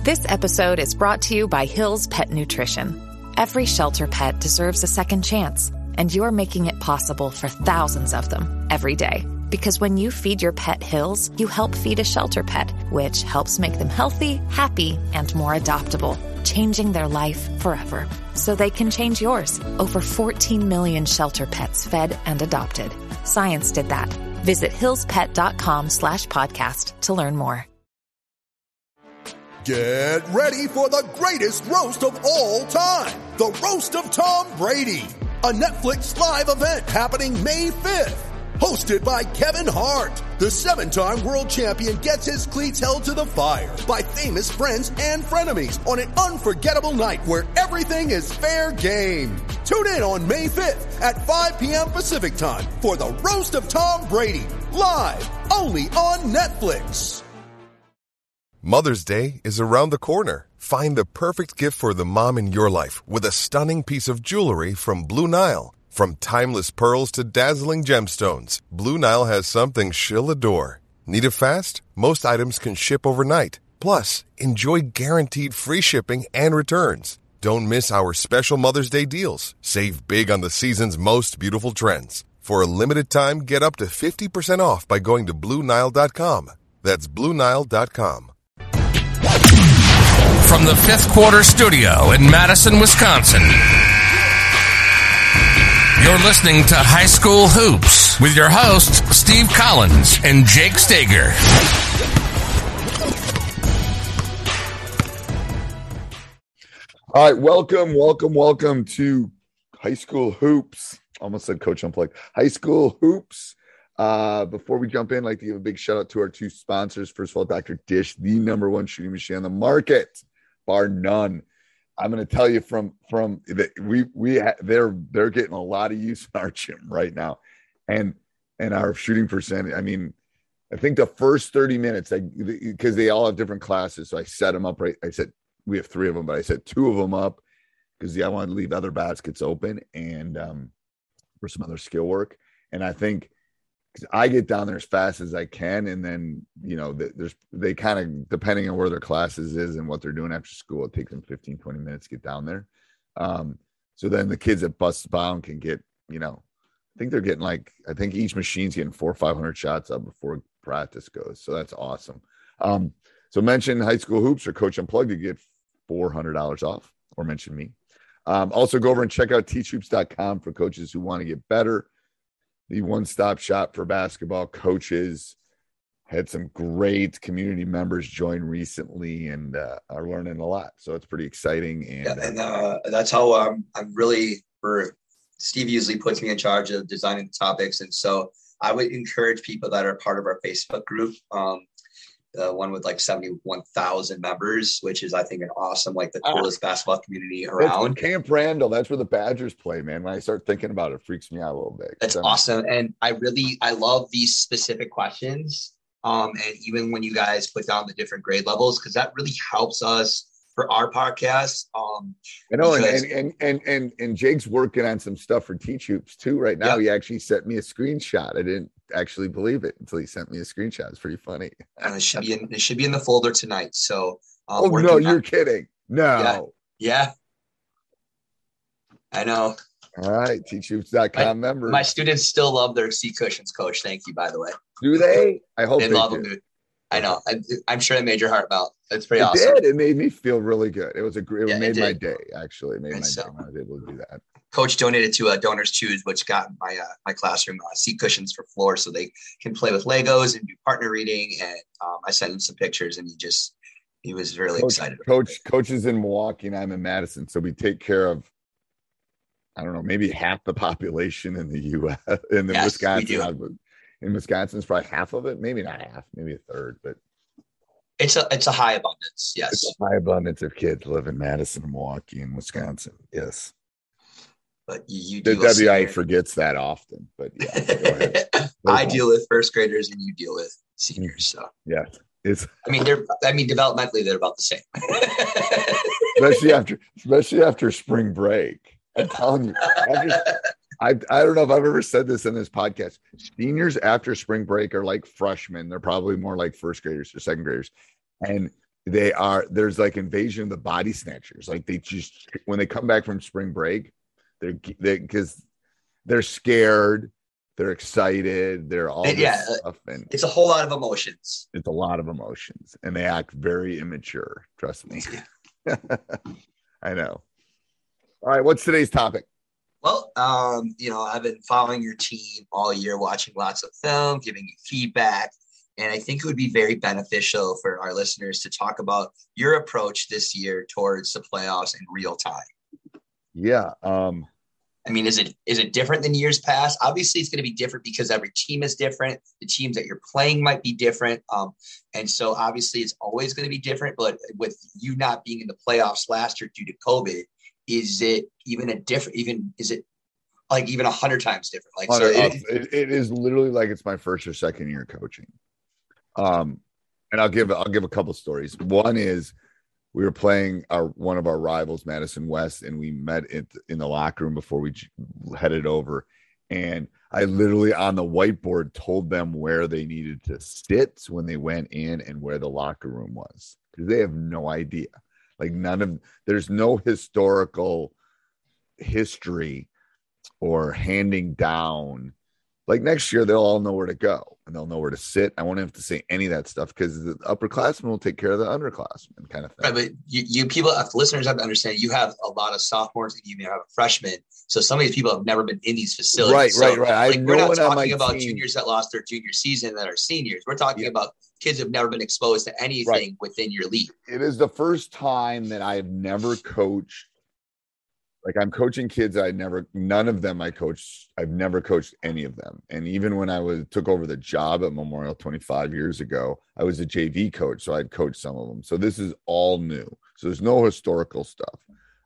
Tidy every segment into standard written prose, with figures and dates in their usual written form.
This episode is brought to you by Hill's Pet Nutrition. Every shelter pet deserves a second chance, and you're making it possible for thousands of them every day. Because when you feed your pet Hill's, you help feed a shelter pet, which helps make them healthy, happy, and more adoptable, changing their life forever. So they can change yours. Over 14 million shelter pets fed and adopted. Science did that. Visit hillspet.com/podcast to learn more. Get ready for the greatest roast of all time. The Roast of Tom Brady. A Netflix live event happening May 5th. Hosted by Kevin Hart. The 7-time world champion gets his cleats held to the fire by famous friends and frenemies on an unforgettable night where everything is fair game. Tune in on May 5th at 5 p.m. Pacific time for the Roast of Tom Brady. Live only on Netflix. Mother's Day is around the corner. Find the perfect gift for the mom in your life with a stunning piece of jewelry from Blue Nile. From timeless pearls to dazzling gemstones, Blue Nile has something she'll adore. Need it fast? Most items can ship overnight. Plus, enjoy guaranteed free shipping and returns. Don't miss our special Mother's Day deals. Save big on the season's most beautiful trends. For a limited time, get up to 50% off by going to BlueNile.com. That's BlueNile.com. From the Fifth Quarter Studio in Madison, Wisconsin, you're listening to High School Hoops with your hosts, Steve Collins and Jake Stager. All right, welcome to High School Hoops. Almost said Coach Unplugged. High School Hoops. Before we jump in, I'd like to give a big shout out to our two sponsors. First of all, Dr. Dish, the number one shooting machine on the market, bar none. I'm going to tell you from they're getting a lot of use in our gym right now, and our shooting percentage. I mean, I think the first 30 minutes, because they all have different classes, so I set them up right. I said we have 3 of them, but I set 2 of them up because I wanted to leave other baskets open and for some other skill work. And I think I get down there as fast as I can, and then they kind of, depending on where their classes is and what they're doing after school, it takes them 15-20 minutes to get down there. So then the kids at Bust Bound can get, I think they're getting I think each machine's getting 400 or 500 shots up before practice goes. So that's awesome. So mention High School Hoops or Coach Unplugged to get $400 off, or mention me. Also go over and check out teachhoops.com for coaches who want to get better. The one-stop shop for basketball coaches. Had some great community members join recently and are learning a lot. So it's pretty exciting. And that's how I'm really, Steve usually puts me in charge of designing the topics. And so I would encourage people that are part of our Facebook group, the one with 71,000 members, which is, I think, an awesome, the coolest basketball community around. Camp Randall. That's where the Badgers play, man. When I start thinking about it, it freaks me out a little bit. That's awesome. And I love these specific questions. And even when you guys put down the different grade levels, because that really helps us for our podcast. I know, and Jake's working on some stuff for Teach Hoops too right now. Yep. He actually sent me a screenshot. I didn't actually believe it until he sent me a screenshot. It's pretty funny. And it should be in the folder tonight. So no, you're kidding. No. Yeah. I know. All right, teachhoops.com members. My students still love their seat cushions, Coach. Thank you, by the way. Do they? I hope they love do. them, dude. I know. I'm sure it made your heart melt. It's pretty awesome. It did. It made me feel really good. It made my day, actually. It made my day when I was able to do that. Coach donated to Donors Choose, which got my classroom seat cushions for floor so they can play with Legos and do partner reading. And I sent him some pictures, and he was really excited. Coach is in Milwaukee, and I'm in Madison. So we take care of, I don't know, maybe half the population in the U.S. Wisconsin. In Wisconsin, it's probably half of it. Maybe not half, maybe a third, but it's a high abundance. Yes, it's a high abundance of kids live in Madison, Milwaukee, and Wisconsin. Yes, but the WI forgets that often. But yeah, go ahead. I deal with first graders, and you deal with seniors. So yeah, developmentally they're about the same. especially after spring break. I'm telling you, I don't know if I've ever said this in this podcast. Seniors after spring break are like freshmen. They're probably more like first graders or second graders. And there's like invasion of the body snatchers. Like they just, when they come back from spring break, because they're scared, they're excited, they're all this stuff, and it's a whole lot of emotions. It's a lot of emotions, and they act very immature. Trust me. I know. All right, what's today's topic? Well, I've been following your team all year, watching lots of film, giving you feedback. And I think it would be very beneficial for our listeners to talk about your approach this year towards the playoffs in real time. Yeah. I mean, is it different than years past? Obviously, it's going to be different because every team is different. The teams that you're playing might be different. And so obviously it's always going to be different. But with you not being in the playoffs last year due to COVID, is it even is it like even 100 times different? Like, so it is literally like it's my first or second year coaching. And I'll give a couple stories. One is we were playing one of our rivals, Madison West, and we met in the locker room before we headed over. And I literally on the whiteboard told them where they needed to sit when they went in and where the locker room was, because they have no idea. Like there's no historical history or handing down. Like next year, they'll all know where to go and they'll know where to sit. I won't have to say any of that stuff because the upperclassmen will take care of the underclassmen kind of thing. Right, but you people, listeners have to understand, you have a lot of sophomores and you even have freshmen. So some of these people have never been in these facilities. Right. Like, we're not talking about juniors that lost their junior season that are seniors. We're talking about kids who have never been exposed to anything within your league. It is the first time that I have never coached. Like I'm coaching kids I've never coached any of them. And even when took over the job at Memorial 25 years ago, I was a JV coach. So I'd coached some of them. So this is all new. So there's no historical stuff.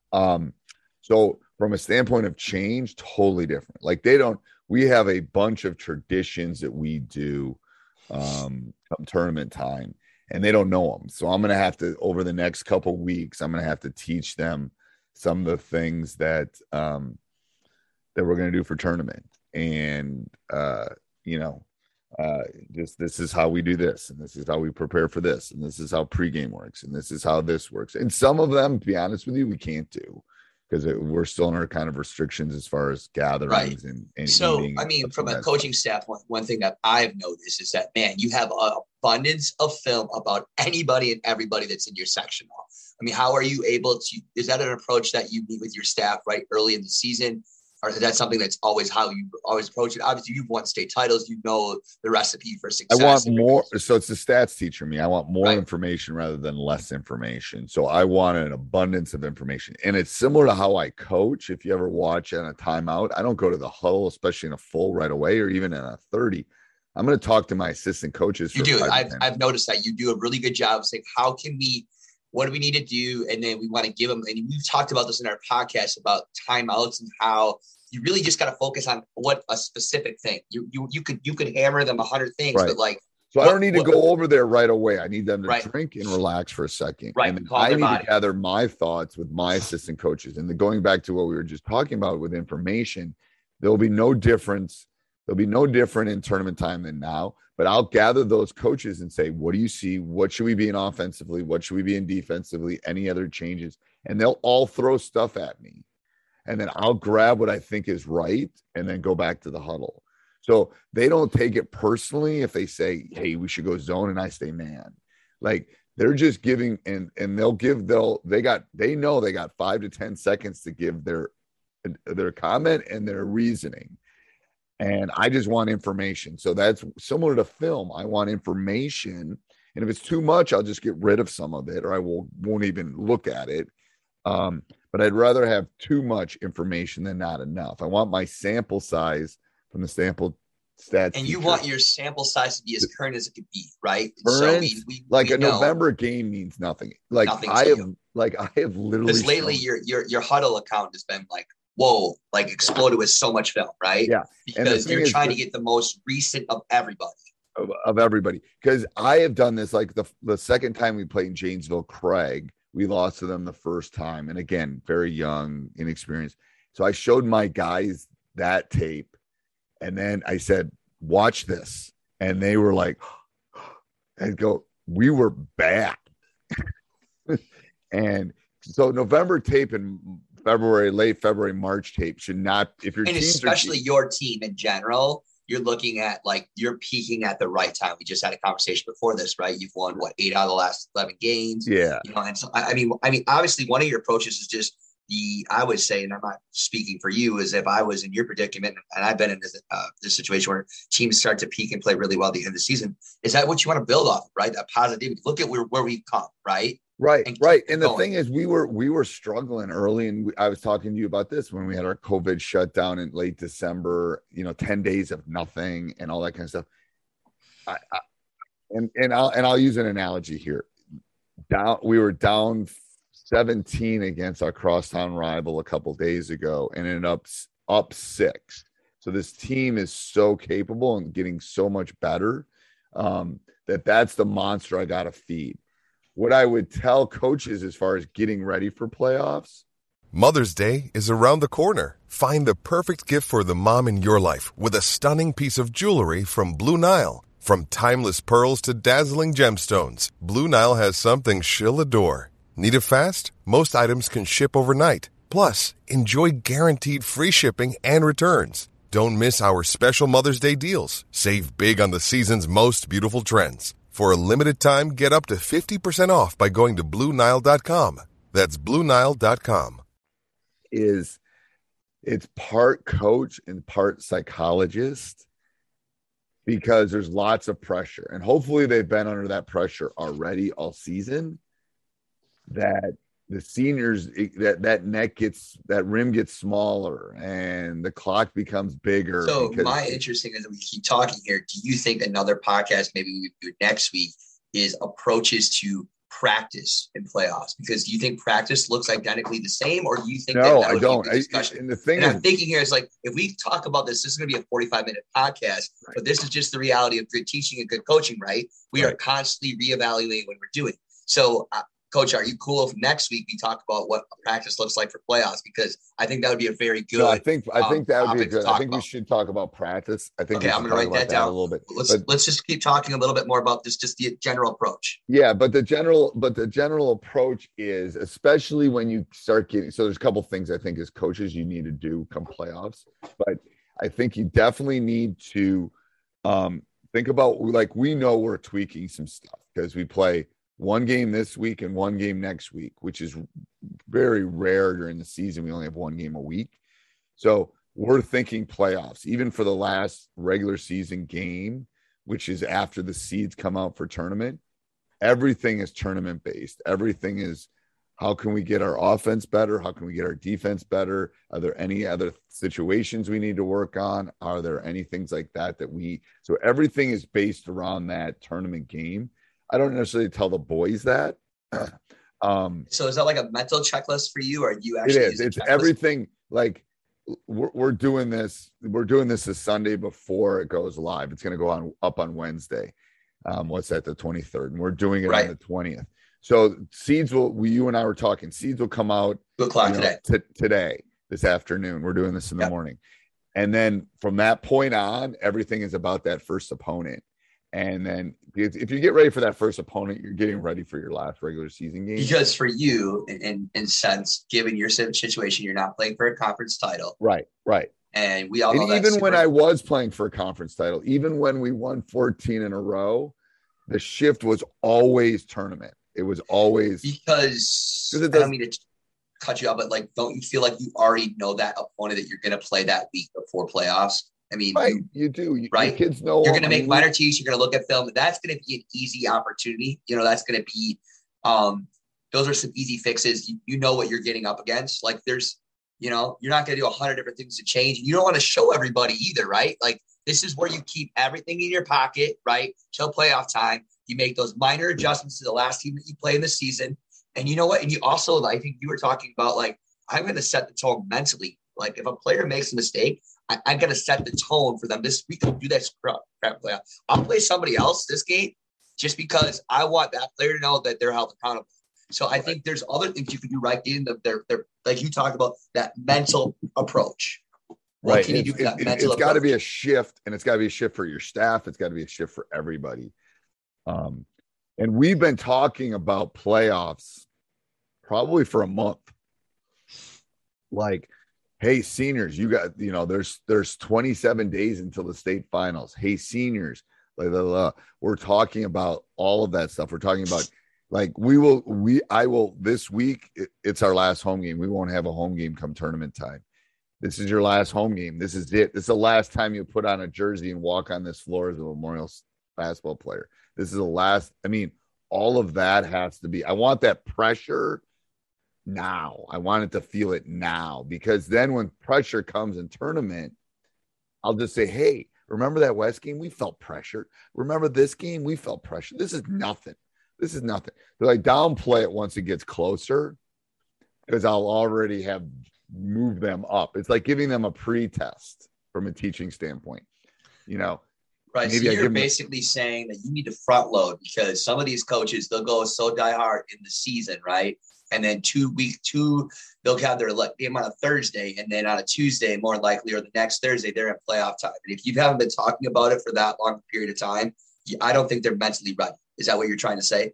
So from a standpoint of change, totally different. Like we have a bunch of traditions that we do come tournament time and they don't know them. So I'm going to have to, over the next couple weeks, I'm going to have to teach them some of the things that we're going to do for tournament. And, just this is how we do this. And this is how we prepare for this. And this is how pregame works. And this is how this works. And some of them, to be honest with you, we can't do because we're still in our kind of restrictions as far as gatherings and so, I mean, from a coaching standpoint, one thing that I've noticed is that, man, you have an abundance of film about anybody and everybody that's in your sectional. I mean, how are you able to, is that an approach that you meet with your staff right early in the season? Or is that something that's always how you always approach it? Obviously, you've won state titles. You know the recipe for success. I want more. So it's the stats teacher me. I want more information rather than less information. So I want an abundance of information. And it's similar to how I coach. If you ever watch on a timeout, I don't go to the huddle, especially in a full right away or even in a 30. I'm going to talk to my assistant coaches. You do. I've noticed that you do a really good job of saying, what do we need to do? And then we want to give them, and we've talked about this in our podcast about timeouts and how you really just got to focus on what a specific thing. You could hammer them 100 things, but like. So I don't need to go over there right away. I need them to drink and relax for a second. Right. And then I need to gather my thoughts with my assistant coaches. And then going back to what we were just talking about with information, there'll be no difference. There'll be no different in tournament time than now. But I'll gather those coaches and say, what do you see? What should we be in offensively? What should we be in defensively? Any other changes? And they'll all throw stuff at me. And then I'll grab what I think is right and then go back to the huddle. So they don't take it personally if they say, hey, we should go zone, and I say man. Like they're just giving and they know they got 5 to 10 seconds to give their comment and their reasoning. And I just want information. So that's similar to film. I want information. And if it's too much, I'll just get rid of some of it or I won't even look at it. But I'd rather have too much information than not enough. I want my sample size from the sample stats. And you want your sample size to be as current as it could be, right? Current, so we November game means nothing. Like nothing I have literally. Because lately your huddle account has been like, whoa, like exploded with so much film, right? Yeah. Because you're trying to get the most recent of everybody. Of everybody. Because I have done this, like the second time we played in Janesville, Craig, we lost to them the first time. And again, very young, inexperienced. So I showed my guys that tape. And then I said, watch this. And they were like, I'd go, we were bad. And so November tape and late February, March tape should not, if your and teams especially your team in general, you're looking at like you're peaking at the right time. We just had a conversation before this, right? You've won 8 out of the last 11 games. Yeah. And so I mean, obviously one of your approaches is just I would say, and I'm not speaking for you, is if I was in your predicament and I've been in this situation where teams start to peak and play really well at the end of the season, is that what you want to build off of, right? That positivity. Look at where we've come, right? Right. And the thing is, we were struggling early, and I was talking to you about this when we had our COVID shutdown in late December, 10 days of nothing and all that kind of stuff. I'll use an analogy here. We were down 17 against our crosstown rival a couple days ago and ended up 6. So this team is so capable and getting so much better that's the monster I got to feed. What I would tell coaches as far as getting ready for playoffs. Mother's Day is around the corner. Find the perfect gift for the mom in your life with a stunning piece of jewelry from Blue Nile. From timeless pearls to dazzling gemstones, Blue Nile has something she'll adore. Need it fast? Most items can ship overnight. Plus, enjoy guaranteed free shipping and returns. Don't miss our special Mother's Day deals. Save big on the season's most beautiful trends. For a limited time, get up to 50% off by going to BlueNile.com. That's BlueNile.com. It's part coach and part psychologist because there's lots of pressure. And hopefully they've been under that pressure already all season. That the seniors, that rim gets smaller and the clock becomes bigger. So my interesting is that we keep talking here. Do you think another podcast maybe we do next week is approaches to practice in playoffs? Because do you think practice looks identically the same, or do you think no, that I don't. And the thing I'm thinking here is like, if we talk about this is going to be a 45-minute podcast, right? But this is just the reality of good teaching and good coaching, right? We are constantly reevaluating what we're doing. So Coach, are you cool if next week we talk about what practice looks like for playoffs? Because I think that would be a very good. No, I think that would be good. I think we should talk about practice. I think. Okay, I'm going to write that down a little bit. Let's just keep talking a little bit more about this, just the general approach. Yeah, but the general approach is, especially when you start getting. So there's a couple things I think as coaches you need to do come playoffs, but I think you definitely need to think about, like, we know we're tweaking some stuff because we play one game this week and one game next week, which is very rare during the season. We only have one game a week. So we're thinking playoffs, even for the last regular season game, which is after the seeds come out for tournament. Everything is tournament based. Everything is, how can we get our offense better? How can we get our defense better? Are there any other situations we need to work on? Are there any things like that so everything is based around that tournament game. I don't necessarily tell the boys that. So is that like a mental checklist for you, or you actually? It is. It's everything. Like we're doing this. We're doing this Sunday before it goes live. It's going to go up on Wednesday. What's that? The 23rd, and we're doing it on the 20th. So seeds you and I were talking. Seeds will come out 2 o'clock today, this afternoon. We're doing this in the morning, and then from that point on, everything is about that first opponent. And then if you get ready for that first opponent, you're getting ready for your last regular season game. Because for you, in sense, given your situation, you're not playing for a conference title. Right. And we all know that. Even when I was playing for a conference title, even when we won 14 in a row, the shift was always tournament. It was always. Because I don't mean to cut you off, but like, don't you feel like you already know that opponent that you're going to play that week before playoffs? I mean, right, you do. Right? Your kids know. You're going to make minor tees. You're going to look at film. That's going to be an easy opportunity. That's going to be. Those are some easy fixes. You know what you're getting up against. Like there's, you're not going to do 100 different things to change. You don't want to show everybody either, right? Like this is where you keep everything in your pocket, right? Till playoff time, you make those minor adjustments to the last team that you play in the season. And you know what? And you also, I think you were talking about, like, I'm going to set the tone mentally. Like if a player makes a mistake, I got to set the tone for them. We can do that crap playoff. I'll play somebody else this game just because I want that player to know that they're held accountable. So I think there's other things you can do right in their like you talked about, that mental approach. Right. It's got to be a shift, and it's got to be a shift for your staff. It's got to be a shift for everybody. And we've been talking about playoffs probably for a month. Like, hey, seniors, you got, there's 27 days until the state finals. Hey, seniors, we're talking about all of that stuff. We're talking about I will this week. It's our last home game. We won't have a home game come tournament time. This is your last home game. This is it. This is the last time you put on a jersey and walk on this floor as a Memorial basketball player. This is the last. I mean, all of that has to be. I want that pressure now. I want it to feel it now, because then when pressure comes in tournament, I'll just say, hey, remember that West game? We felt pressure. Remember this game? We felt pressure. This is nothing. This is nothing. So I downplay it once it gets closer, because I'll already have moved them up. It's like giving them a pre-test from a teaching standpoint, Right. So you're basically saying that you need to front load, because some of these coaches, they'll go so die hard in the season, right? And then they'll have their game on a Thursday, and then on a Tuesday, more likely, or the next Thursday, they're in playoff time. And if you haven't been talking about it for that long period of time, I don't think they're mentally ready. Is that what you're trying to say?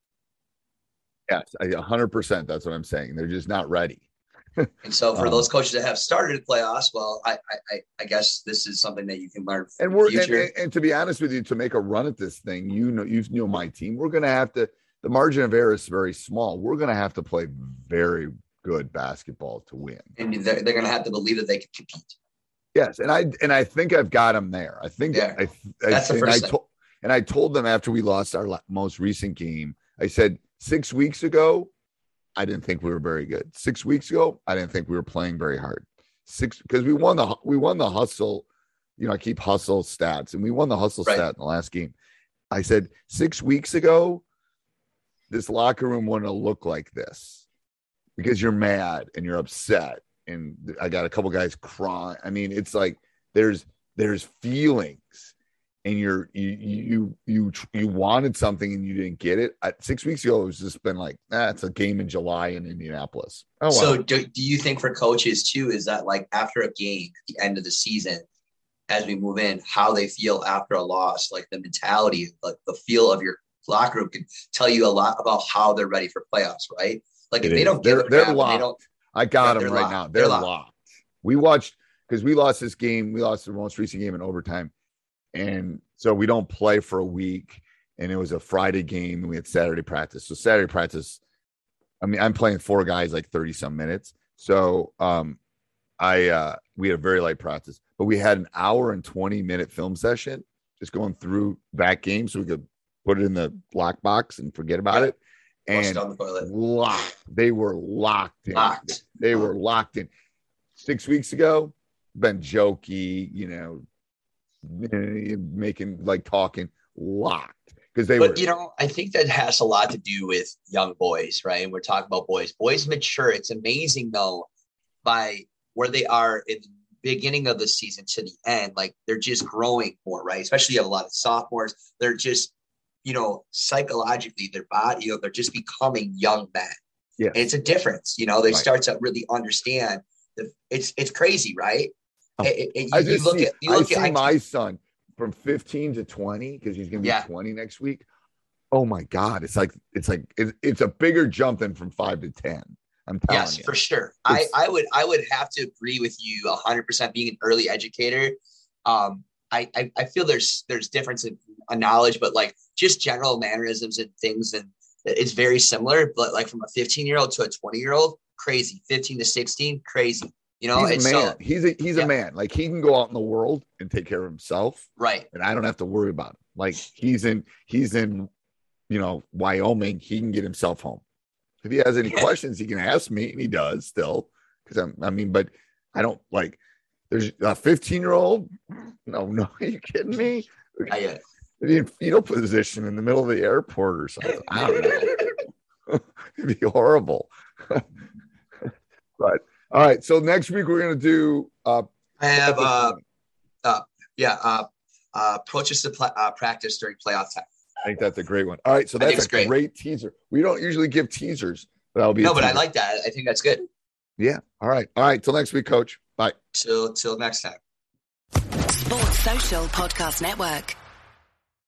Yes, 100%. That's what I'm saying. They're just not ready. And so for those coaches that have started playoffs, well, I guess this is something that you can learn from the future. And to be honest with you, to make a run at this thing, my team, we're going to have to, the margin of error is very small. We're going to have to play very good basketball to win. And they're going to have to believe that they can compete. Yes. And I think I've got them there. I think that's the first thing. And I told them after we lost our most recent game, I said, 6 weeks ago, I didn't think we were very good. 6 weeks ago, I didn't think we were playing very hard. Because we won the hustle. I keep hustle stats, and we won the hustle stat in the last game. I said 6 weeks ago, this locker room wouldn't look like this, because you're mad and you're upset, and I got a couple guys crying. I mean, it's like there's feelings, and you wanted something and you didn't get it. 6 weeks ago, it was just been like, it's a game in July in Indianapolis. Oh, wow. So do you think for coaches too, is that like after a game at the end of the season, as we move in, how they feel after a loss, like the mentality, like the feel of your locker room can tell you a lot about how they're ready for playoffs, right? Like if they don't give they're locked. I got them right now. They're locked. We watched, because we lost this game. We lost the most recent game in overtime. And so we don't play for a week, and it was a Friday game, and we had Saturday practice. So Saturday practice, I mean, I'm playing 4 guys like 30 some minutes. So we had a very light practice, but we had an hour and 20-minute film session just going through that game, so we could put it in the lockbox and forget about it. And locked. They were locked in. They were locked in. 6 weeks ago, been jokey, making talking, locked, because they were. I think that has a lot to do with young boys, right? And we're talking about boys mature. It's amazing though, by where they are in the beginning of the season to the end, like they're just growing more, right? Especially you have a lot of sophomores. They're just, psychologically, their body, they're just becoming young men. Yeah, and it's a difference. They start to really understand that it's crazy, right? I see my son from 15 to 20, because he's going to be 20 next week. Oh my God. It's a bigger jump than from 5 to 10. I'm telling you. Yes, for sure. I would have to agree with you 100%. Being an early educator, I feel there's difference in knowledge, but like just general mannerisms and things, and it's very similar. But like from a 15-year-old to a 20-year-old, crazy. 15 to 16, crazy. He's a man. He's a man. Like, he can go out in the world and take care of himself. Right. And I don't have to worry about him. Like, he's in Wyoming. He can get himself home. If he has any questions, he can ask me, and he does still. But I don't there's a 15-year-old. No, are you kidding me? In fetal position in the middle of the airport or something. I don't know. It'd be horrible. But all right, so next week we're going to do. I have approaches to practice during playoff time. I think that's a great one. All right, so that's a great teaser. We don't usually give teasers, but that'll be but I like that. I think that's good. Yeah. All right. Till next week, Coach. Bye. Till next time. Sports Social Podcast Network.